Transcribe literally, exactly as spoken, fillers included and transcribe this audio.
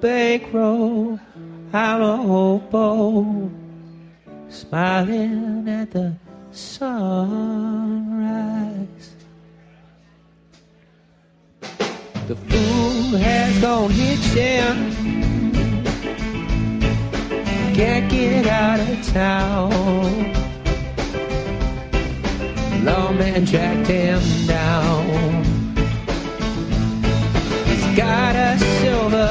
bankroll. I'm a hobo, smiling at the sunrise. The fool has gone hitching, can't get out of town. Lawman tracked him down. He's got us